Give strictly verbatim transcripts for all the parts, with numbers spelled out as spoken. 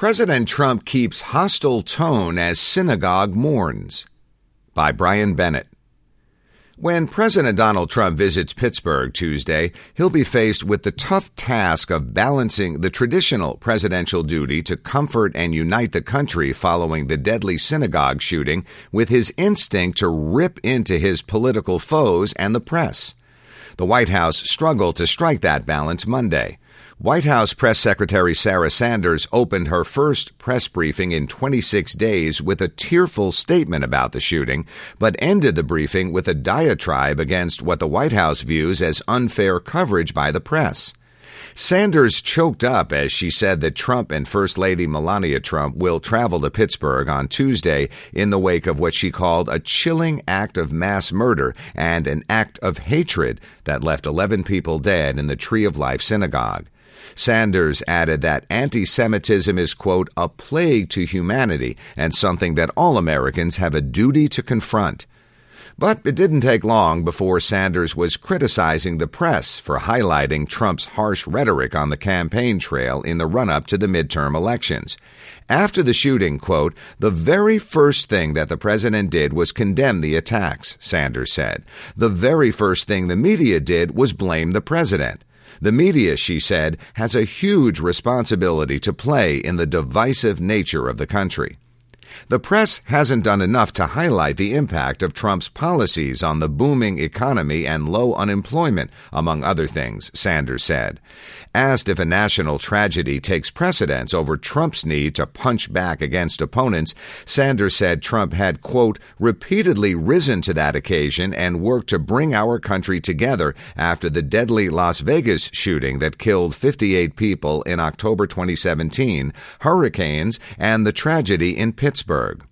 President Trump keeps hostile tone as synagogue mourns. By Brian Bennett. When President Donald Trump visits Pittsburgh Tuesday, he'll be faced with the tough task of balancing the traditional presidential duty to comfort and unite the country following the deadly synagogue shooting with his instinct to rip into his political foes and the press. The White House struggled to strike that balance Monday. White House Press Secretary Sarah Sanders opened her first press briefing in twenty-six days with a tearful statement about the shooting, but ended the briefing with a diatribe against what the White House views as unfair coverage by the press. Sanders choked up as she said that Trump and First Lady Melania Trump will travel to Pittsburgh on Tuesday in the wake of what she called a chilling act of mass murder and an act of hatred that left eleven people dead in the Tree of Life synagogue. Sanders added that anti-Semitism is, quote, a plague to humanity and something that all Americans have a duty to confront. But it didn't take long before Sanders was criticizing the press for highlighting Trump's harsh rhetoric on the campaign trail in the run-up to the midterm elections. After the shooting, quote, the very first thing that the president did was condemn the attacks, Sanders said. The very first thing the media did was blame the president. The media, she said, has a huge responsibility to play in the divisive nature of the country. The press hasn't done enough to highlight the impact of Trump's policies on the booming economy and low unemployment, among other things, Sanders said. Asked if a national tragedy takes precedence over Trump's need to punch back against opponents, Sanders said Trump had, quote, repeatedly risen to that occasion and worked to bring our country together after the deadly Las Vegas shooting that killed fifty-eight people in October twenty seventeen, hurricanes, and the tragedy in Pittsburgh.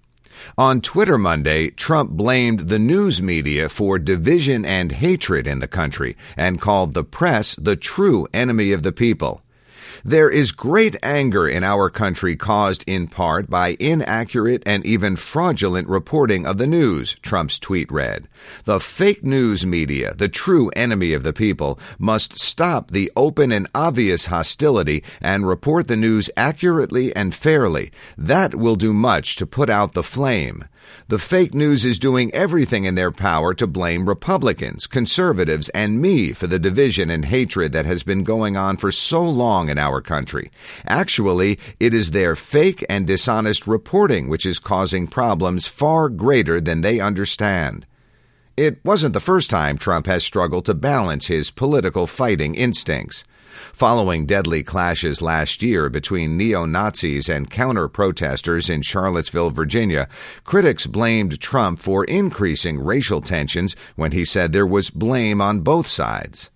On Twitter Monday, Trump blamed the news media for division and hatred in the country and called the press the true enemy of the people. There is great anger in our country caused in part by inaccurate and even fraudulent reporting of the news, Trump's tweet read. The fake news media, the true enemy of the people, must stop the open and obvious hostility and report the news accurately and fairly. That will do much to put out the flame. The fake news is doing everything in their power to blame Republicans, conservatives, and me for the division and hatred that has been going on for so long in our country. Actually, it is their fake and dishonest reporting which is causing problems far greater than they understand. It wasn't the first time Trump has struggled to balance his political fighting instincts. Following deadly clashes last year between neo-Nazis and counter-protesters in Charlottesville, Virginia, critics blamed Trump for increasing racial tensions when he said there was blame on both sides.